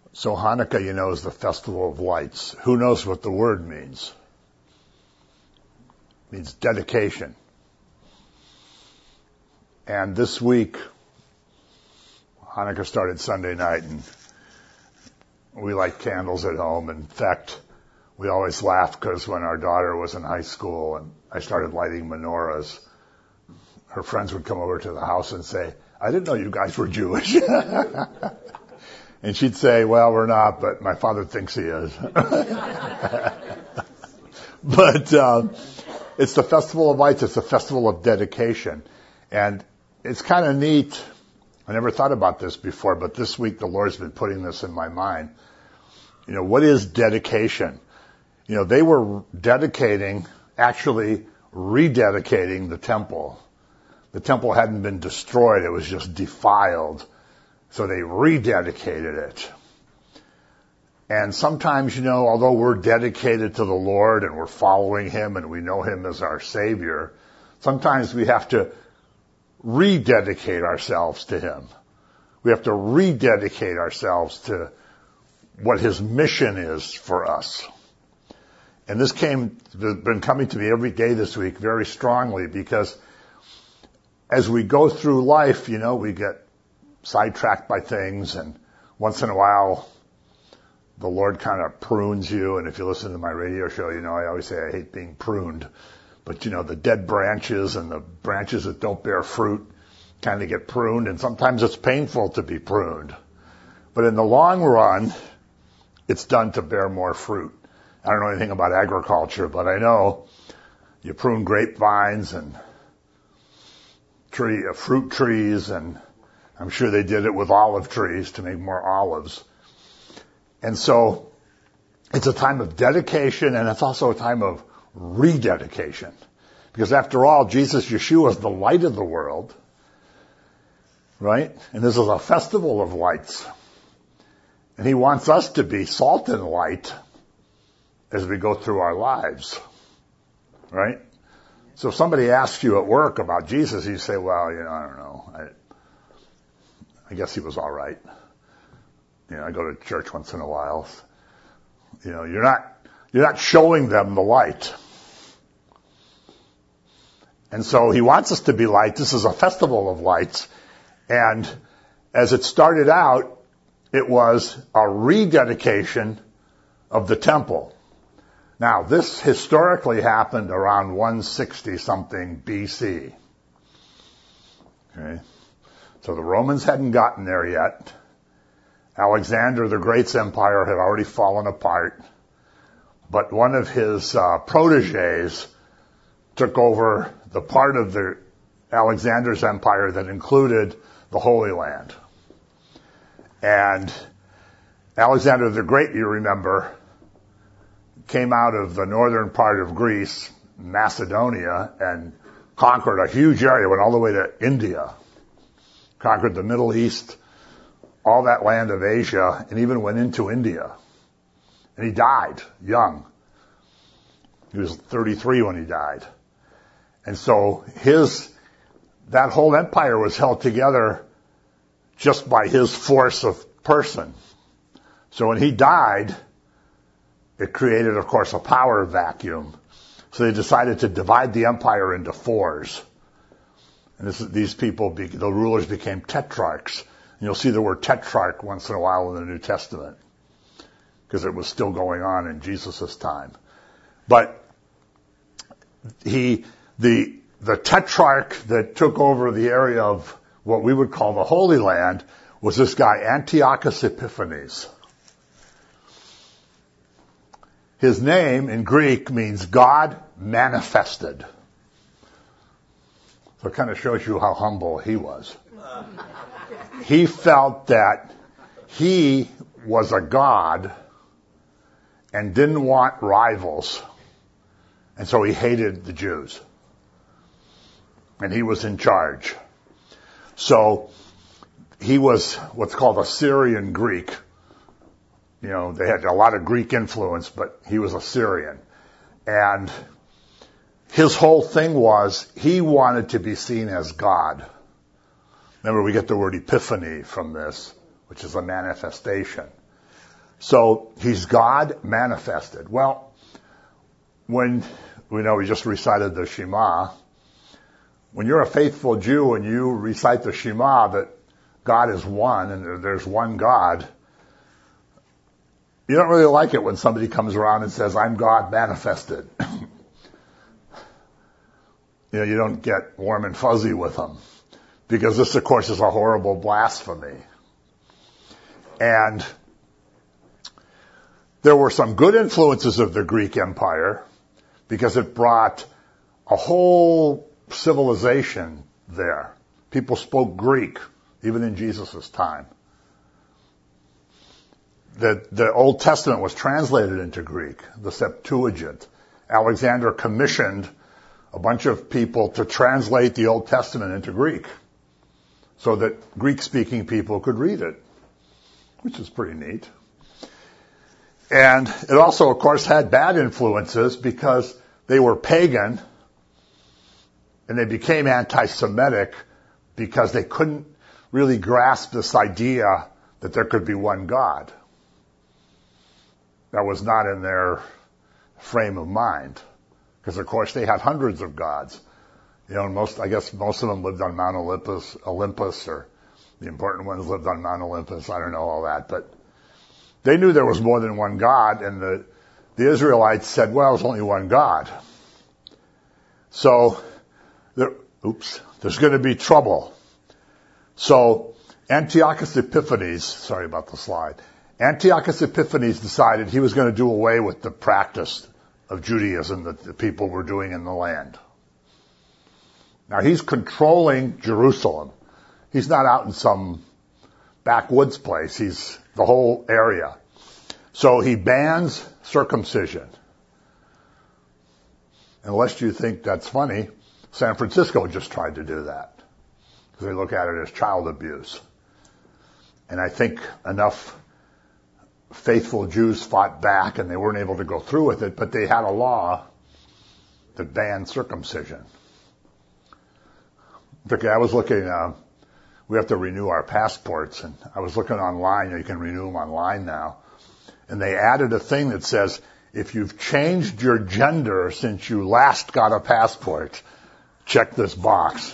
So Hanukkah, is the festival of lights. Who knows what the word means? It means dedication. And this week, Hanukkah started Sunday night, and we light candles at home. In fact, we always laugh because when our daughter was in high school and I started lighting menorahs, her friends would come over to the house and say, "I didn't know you guys were Jewish." And she'd say, "Well, we're not, but my father thinks he is." But it's the Festival of Lights. It's the Festival of Dedication. And it's kind of neat. I never thought about this before, but this week the Lord's been putting this in my mind. What is dedication? They were dedicating, actually rededicating the temple. The temple hadn't been destroyed. It was just defiled. So they rededicated it. And sometimes, although we're dedicated to the Lord and we're following Him and we know Him as our Savior, sometimes we have to rededicate ourselves to Him. We have to rededicate ourselves to what His mission is for us. And this been coming to me every day this week very strongly, because as we go through life, we get sidetracked by things, and once in a while the Lord kind of prunes you. And if you listen to my radio show, I always say I hate being pruned. But the dead branches and the branches that don't bear fruit kind of get pruned, and sometimes it's painful to be pruned. But in the long run, it's done to bear more fruit. I don't know anything about agriculture, but I know you prune grapevines and fruit trees, and I'm sure they did it with olive trees to make more olives. And so it's a time of dedication, and it's also a time of rededication. Because after all, Yeshua is the light of the world, right? And this is a festival of lights. And He wants us to be salt and light as we go through our lives, right? So if somebody asks you at work about Jesus, you say, "Well, I don't know. I guess He was all right. I go to church once in a while." You're not showing them the light. And so He wants us to be light. This is a festival of lights. And as it started out, it was a rededication of the temple. Now, this historically happened around 160 something BC. Okay. So the Romans hadn't gotten there yet. Alexander the Great's empire had already fallen apart. But one of his proteges took over the part of Alexander's empire that included the Holy Land. And Alexander the Great, you remember, came out of the northern part of Greece, Macedonia, and conquered a huge area, went all the way to India, conquered the Middle East, all that land of Asia, and even went into India. And he died young. He was 33 when he died. And so that whole empire was held together just by his force of person. So when he died, it created, of course, a power vacuum. So they decided to divide the empire into fours. And these people, the rulers, became tetrarchs. And you'll see the word tetrarch once in a while in the New Testament, because it was still going on in Jesus' time. But the tetrarch that took over the area of what we would call the Holy Land was this guy, Antiochus Epiphanes. His name in Greek means God manifested. So it kind of shows you how humble he was. He felt that he was a god and didn't want rivals. And so he hated the Jews. And he was in charge. So he was what's called a Syrian Greek. They had a lot of Greek influence, but he was a Syrian. And his whole thing was he wanted to be seen as God. Remember, we get the word epiphany from this, which is a manifestation. So he's God manifested. Well, when we just recited the Shema, when you're a faithful Jew and you recite the Shema that God is one and there's one God, you don't really like it when somebody comes around and says, I'm God manifested. You don't get warm and fuzzy with them, because this, of course, is a horrible blasphemy. And there were some good influences of the Greek Empire, because it brought a whole civilization there. People spoke Greek, even in Jesus' time. The Old Testament was translated into Greek, the Septuagint. Alexander commissioned a bunch of people to translate the Old Testament into Greek so that Greek-speaking people could read it, which is pretty neat. And it also, of course, had bad influences because they were pagan and they became anti-Semitic because they couldn't really grasp this idea that there could be one God. That was not in their frame of mind. Because, of course, they had hundreds of gods. Most of them lived on Mount Olympus, or the important ones lived on Mount Olympus. I don't know all that. But they knew there was more than one God, and the Israelites said, well, there's only one God. So, there's going to be trouble. So, Antiochus Epiphanes, sorry about the slide, Antiochus Epiphanes decided he was going to do away with the practice of Judaism that the people were doing in the land. Now, he's controlling Jerusalem. He's not out in some backwoods place. He's the whole area. So he bans circumcision. Unless you think that's funny, San Francisco just tried to do that, because they look at it as child abuse. And I think enough faithful Jews fought back and they weren't able to go through with it, but they had a law that banned circumcision. Okay, I was looking, we have to renew our passports, and I was looking online, you can renew them online now, and they added a thing that says, if you've changed your gender since you last got a passport, check this box.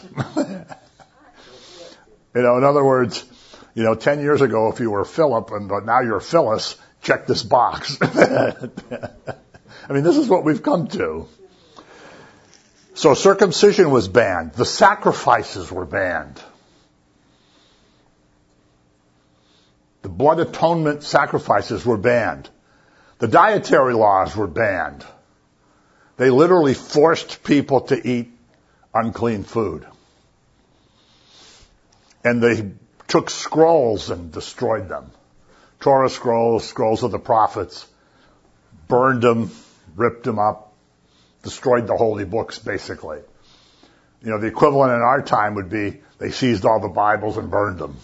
In other words, 10 years ago, if you were Philip but now you're Phyllis, check this box. I mean, this is what we've come to. So circumcision was banned. The sacrifices were banned. The blood atonement sacrifices were banned. The dietary laws were banned. They literally forced people to eat unclean food. And they took scrolls and destroyed them. Torah scrolls, scrolls of the prophets, burned them, ripped them up, destroyed the holy books, basically. The equivalent in our time would be they seized all the Bibles and burned them.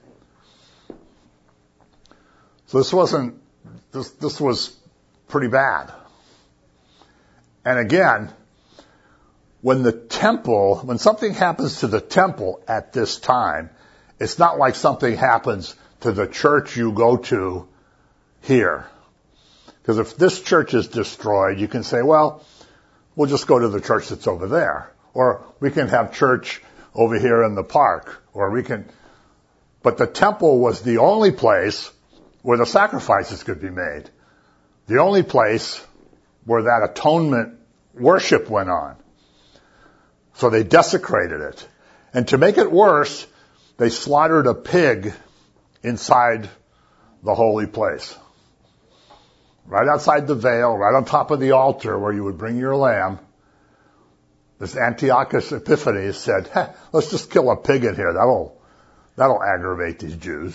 So this was pretty bad. And again, when something happens to the temple at this time, it's not like something happens to the church you go to here. Because if this church is destroyed, you can say, well, we'll just go to the church that's over there. Or we can have church over here in the park. But the temple was the only place where the sacrifices could be made. The only place where that atonement worship went on. So they desecrated it. And to make it worse, they slaughtered a pig inside the holy place. Right outside the veil, right on top of the altar where you would bring your lamb. This Antiochus Epiphanes said, let's just kill a pig in here. That'll aggravate these Jews.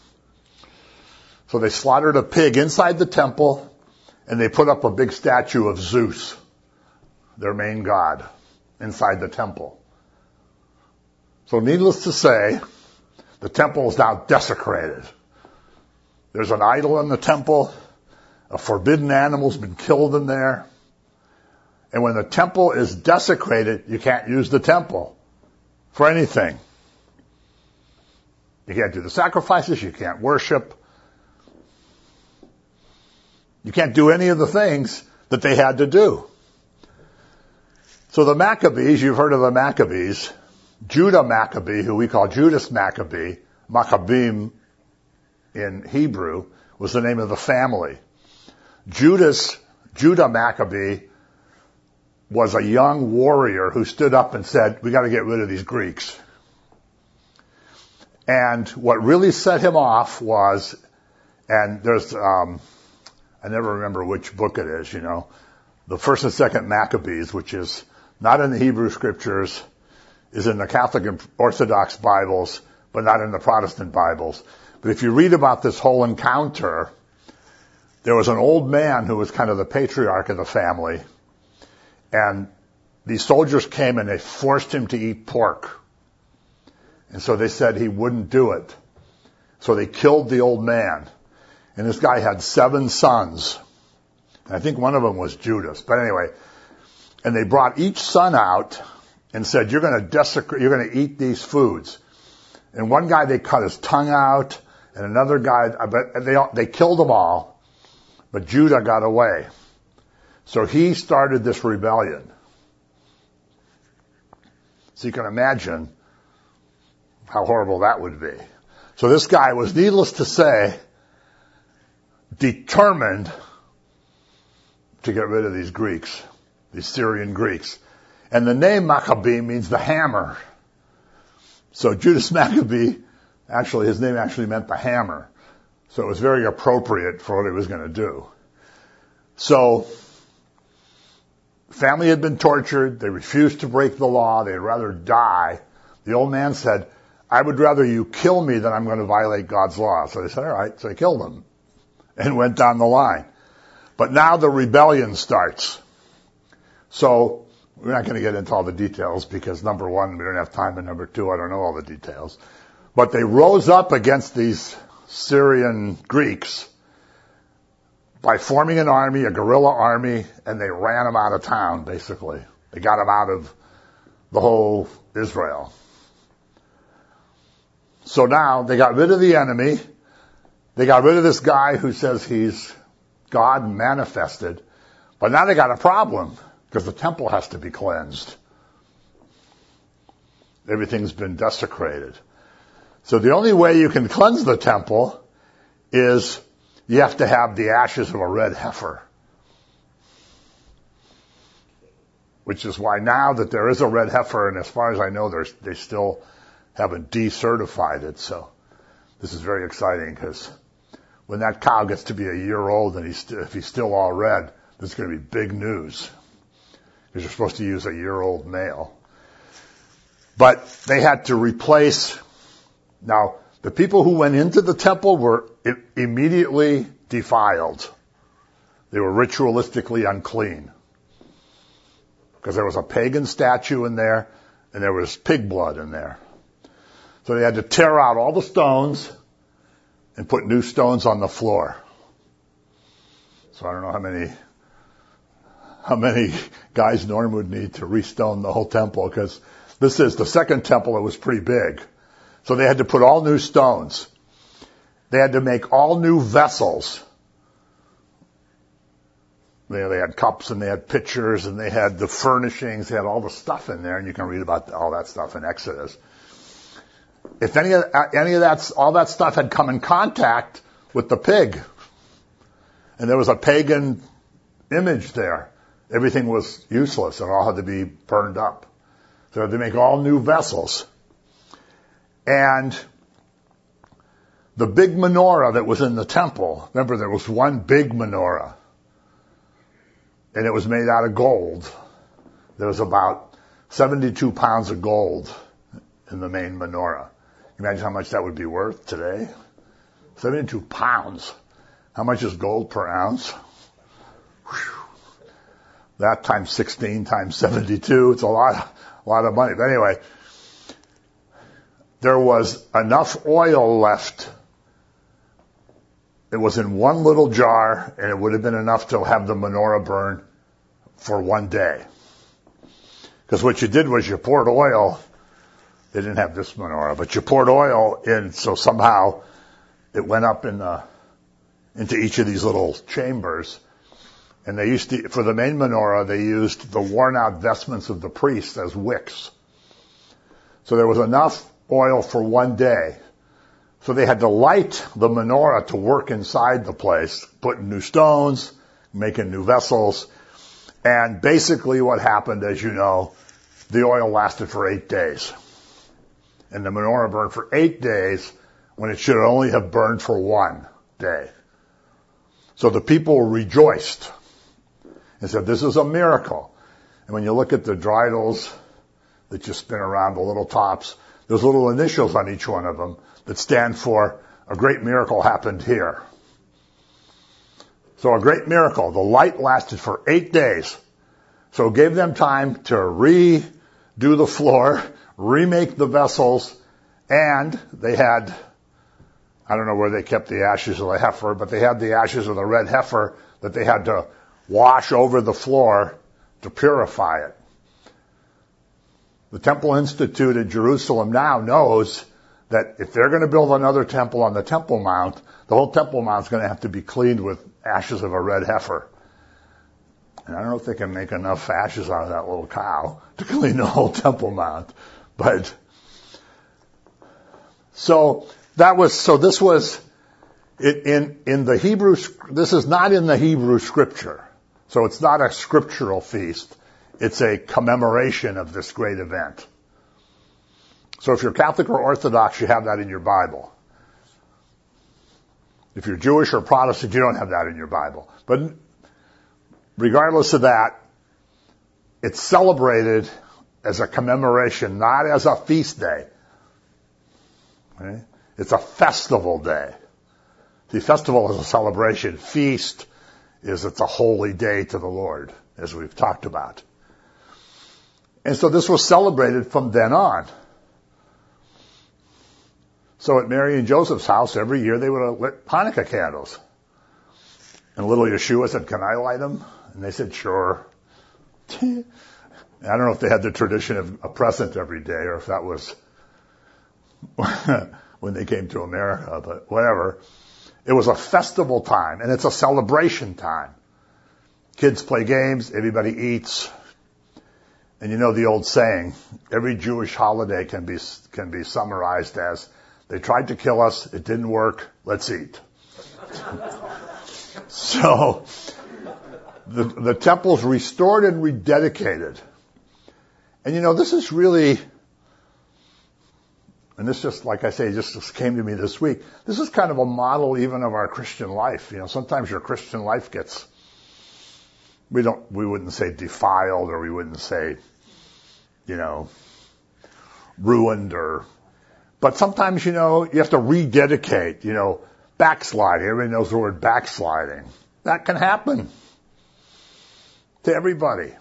So they slaughtered a pig inside the temple, and they put up a big statue of Zeus, their main god, inside the temple. So needless to say, the temple is now desecrated. There's an idol in the temple. A forbidden animal's been killed in there. And when the temple is desecrated, you can't use the temple for anything. You can't do the sacrifices. You can't worship. You can't do any of the things that they had to do. So the Maccabees, you've heard of the Maccabees, Judah Maccabee, who we call Judas Maccabee, Maccabim in Hebrew, was the name of the family. Judah Maccabee was a young warrior who stood up and said, we got to get rid of these Greeks. And what really set him off was, and there's, I never remember which book it is, the first and second Maccabees, which is not in the Hebrew scriptures, is in the Catholic and Orthodox Bibles, but not in the Protestant Bibles. But if you read about this whole encounter, there was an old man who was kind of the patriarch of the family, and these soldiers came and they forced him to eat pork. And so they said he wouldn't do it. So they killed the old man. And this guy had 7 sons. And I think one of them was Judas. But anyway, and they brought each son out and said, you're going to eat these foods. And one guy, they cut his tongue out, and another guy, they killed them all, but Judah got away. So he started this rebellion. So you can imagine how horrible that would be. So this guy was, needless to say, determined to get rid of these Greeks, these Syrian Greeks. And the name Maccabee means the hammer. So Judas Maccabee, actually, his name actually meant the hammer. So it was very appropriate for what he was going to do. So, family had been tortured. They refused to break the law. They'd rather die. The old man said, I would rather you kill me than I'm going to violate God's law. So they said, all right. So they killed him and went down the line. But now the rebellion starts. So we're not going to get into all the details because, number one, we don't have time, and number two, I don't know all the details. But they rose up against these Syrian Greeks by forming an army, a guerrilla army, and they ran them out of town, basically. They got them out of the whole Israel. So now they got rid of the enemy. They got rid of this guy who says he's God manifested. But now they got a problem because the temple has to be cleansed. Everything's been desecrated. So the only way you can cleanse the temple is you have to have the ashes of a red heifer. Which is why now that there is a red heifer, and as far as I know, they still haven't decertified it. So this is very exciting because when that cow gets to be a year old and if he's still all red, this is going to be big news. Because you're supposed to use a year-old male. But they had to replace. Now, the people who went into the temple were immediately defiled. They were ritualistically unclean. Because there was a pagan statue in there, and there was pig blood in there. So they had to tear out all the stones and put new stones on the floor. So I don't know how many guys Norm would need to restone the whole temple, because this is the second temple. It was pretty big. So they had to put all new stones. They had to make all new vessels. They had cups and they had pitchers and they had the furnishings. They had all the stuff in there, and you can read about all that stuff in Exodus. If any of that, all that stuff had come in contact with the pig, and there was a pagan image there, everything was useless. It all had to be burned up. So they had to make all new vessels. And the big menorah that was in the temple, remember there was one big menorah, and it was made out of gold. There was about 72 pounds of gold in the main menorah. Imagine how much that would be worth today. 72 pounds. How much is gold per ounce? Whew. That times 16 times 72, it's a lot of money. But anyway, there was enough oil left. It was in one little jar, and it would have been enough to have the menorah burn for one day. Because what you did was you poured oil. They didn't have this menorah, but you poured oil in, so somehow it went up in into each of these little chambers. And they used to, for the main menorah, they used the worn out vestments of the priests as wicks. So there was enough oil for one day. So they had to light the menorah to work inside the place, putting new stones, making new vessels. And basically what happened, as you know, the oil lasted for 8 days. And the menorah burned for 8 days when it should only have burned for 1 day. So the people rejoiced and said, this is a miracle. And when you look at the dreidels that you spin around, the little tops, there's little initials on each one of them that stand for a great miracle happened here. So a great miracle. The light lasted for 8 days. So it gave them time to redo the floor, remake the vessels, and they had, I don't know where they kept the ashes of the heifer, but they had the ashes of the red heifer that they had to wash over the floor to purify it. The Temple Institute in Jerusalem now knows that if they're going to build another temple on the Temple Mount, the whole Temple Mount is going to have to be cleaned with ashes of a red heifer. And I don't know if they can make enough ashes out of that little cow to clean the whole Temple Mount. But this was in the Hebrew. This is not in the Hebrew scripture, so it's not a scriptural feast. It's a commemoration of this great event. So if you're Catholic or Orthodox, you have that in your Bible. If you're Jewish or Protestant, you don't have that in your Bible. But regardless of that, it's celebrated as a commemoration, not as a feast day. Okay? It's a festival day. The festival is a celebration. Feast is it's a holy day to the Lord, as we've talked about. And so this was celebrated from then on. So at Mary and Joseph's house, every year they would have lit Hanukkah candles. And little Yeshua said, can I light them? And they said, sure. I don't know if they had the tradition of a present every day or if that was when they came to America, but whatever. It was a festival time, and it's a celebration time. Kids play games, everybody eats. And you know the old saying, every Jewish holiday can be summarized as, they tried to kill us, it didn't work, let's eat. So, the temple's restored and rededicated. And you know, this is really, and this just, like I say, just came to me this week. This is kind of a model even of our Christian life. You know, sometimes your Christian life gets, we wouldn't say defiled, or we wouldn't say, you know, ruined, but sometimes, you know, you have to rededicate, you know, backsliding. Everybody knows the word backsliding. That can happen to everybody.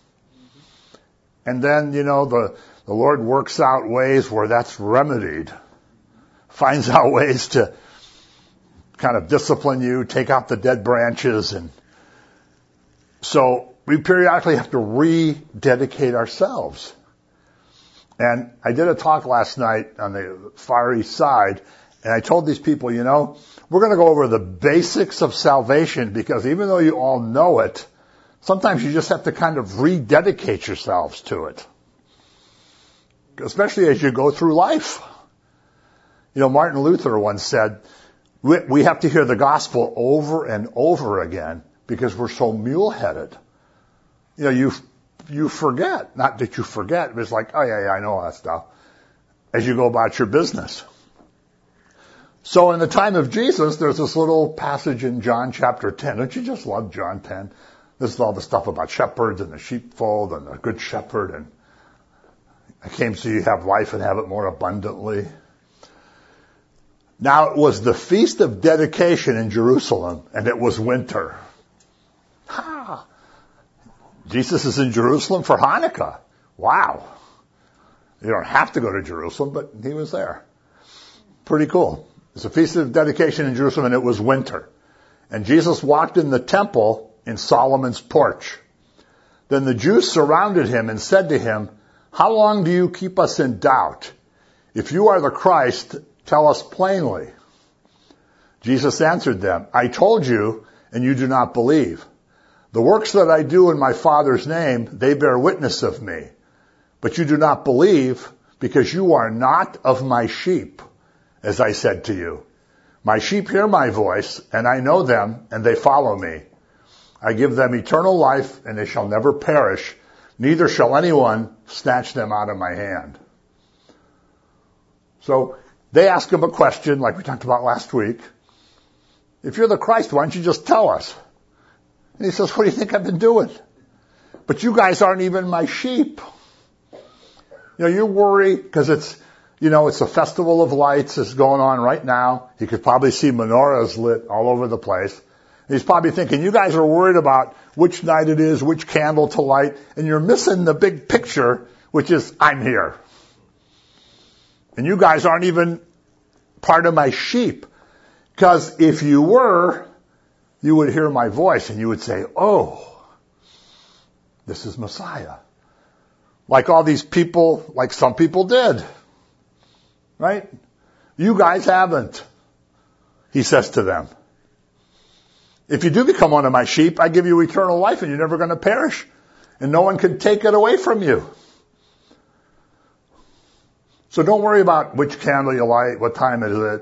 And then, you know, the Lord works out ways where that's remedied, finds out ways to kind of discipline you, take out the dead branches. And so we periodically have to rededicate ourselves. And I did a talk last night on the Far East Side, and I told these people, you know, we're going to go over the basics of salvation, because even though you all know it, sometimes you just have to kind of rededicate yourselves to it. Especially as you go through life. You know, Martin Luther once said, we have to hear the gospel over and over again because we're so mule-headed. You know, you forget. Not that you forget, but it's like, oh yeah, I know all that stuff. As you go about your business. So in the time of Jesus, there's this little passage in John chapter 10. Don't you just love John 10? This is all the stuff about shepherds and the sheepfold and the good shepherd. And I came so you have life and have it more abundantly. Now it was the Feast of Dedication in Jerusalem, and it was winter. Ha! Jesus is in Jerusalem for Hanukkah. Wow. You don't have to go to Jerusalem, but he was there. Pretty cool. It's a Feast of Dedication in Jerusalem, and it was winter. And Jesus walked in the temple in Solomon's porch. Then the Jews surrounded him and said to him, how long do you keep us in doubt? If you are the Christ, tell us plainly. Jesus answered them, I told you, and you do not believe. The works that I do in my Father's name, they bear witness of me. But you do not believe because you are not of my sheep, as I said to you. My sheep hear my voice, and I know them, and they follow me. I give them eternal life, and they shall never perish, neither shall anyone snatch them out of my hand. So they ask him a question like we talked about last week. If you're the Christ, why don't you just tell us? And he says, what do you think I've been doing? But you guys aren't even my sheep. You worry because it's a festival of lights that's going on right now. You could probably see menorahs lit all over the place. He's probably thinking, you guys are worried about which night it is, which candle to light, and you're missing the big picture, which is, I'm here. And you guys aren't even part of my sheep. Because if you were, you would hear my voice and you would say, oh, this is Messiah. Like all these people, like some people did. Right? You guys haven't. He says to them, if you do become one of my sheep, I give you eternal life and you're never going to perish. And no one can take it away from you. So don't worry about which candle you light, what time is it.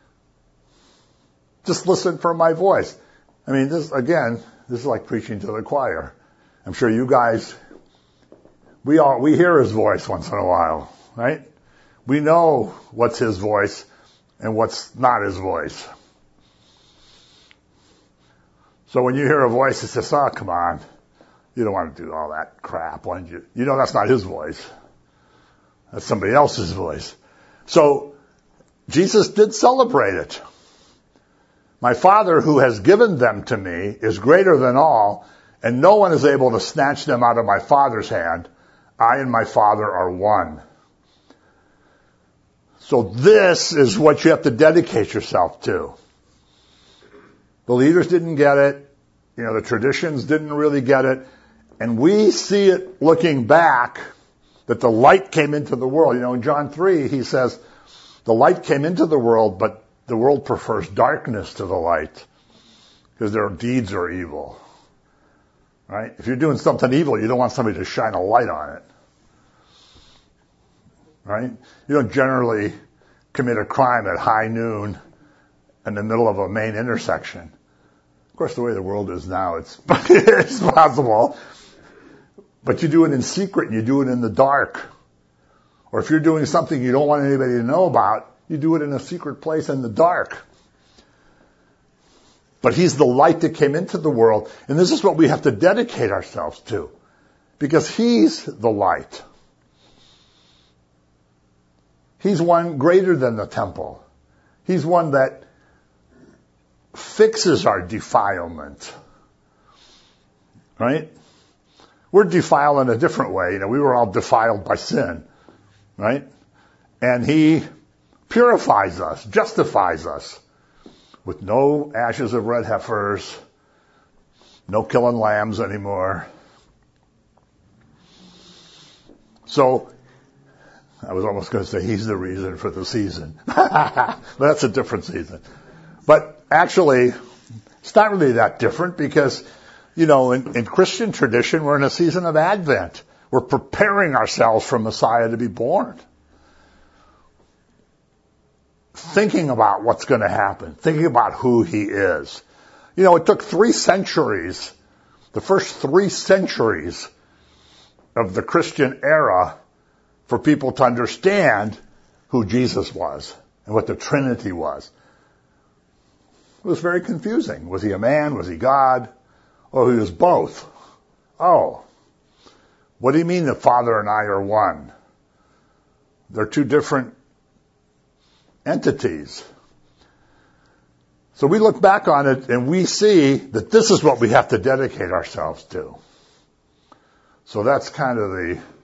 Just listen for my voice. I mean, this is like preaching to the choir. I'm sure you guys, we hear his voice once in a while, right? We know what's his voice and what's not his voice. So when you hear a voice that says, oh, come on, you don't want to do all that crap, why don't you? You know that's not his voice. That's somebody else's voice. So Jesus did celebrate it. My Father who has given them to me is greater than all, and no one is able to snatch them out of my Father's hand. I and my Father are one. So this is what you have to dedicate yourself to. The leaders didn't get it. The traditions didn't really get it. And we see it looking back that the light came into the world. In John 3, he says, the light came into the world, but the world prefers darkness to the light because their deeds are evil. Right? If you're doing something evil, you don't want somebody to shine a light on it. Right? You don't generally commit a crime at high noon in the middle of a main intersection. Of course, the way the world is now, it's possible. But you do it in secret and you do it in the dark. Or if you're doing something you don't want anybody to know about, you do it in a secret place in the dark. But he's the light that came into the world. And this is what we have to dedicate ourselves to. Because he's the light. He's one greater than the temple. He's one that fixes our defilement. Right? We're defiled in a different way. We were all defiled by sin. Right? And he purifies us, justifies us with no ashes of red heifers, no killing lambs anymore. So, I was almost going to say he's the reason for the season. But that's a different season. But actually, it's not really that different because, in Christian tradition, we're in a season of Advent. We're preparing ourselves for Messiah to be born. Thinking about what's going to happen. Thinking about who he is. It took 3 centuries, the first 3 centuries of the Christian era, for people to understand who Jesus was and what the Trinity was. It was very confusing. Was he a man? Was he God? Oh, he was both. Oh, what do you mean the Father and I are one? They're 2 different entities. So we look back on it and we see that this is what we have to dedicate ourselves to. So that's kind of the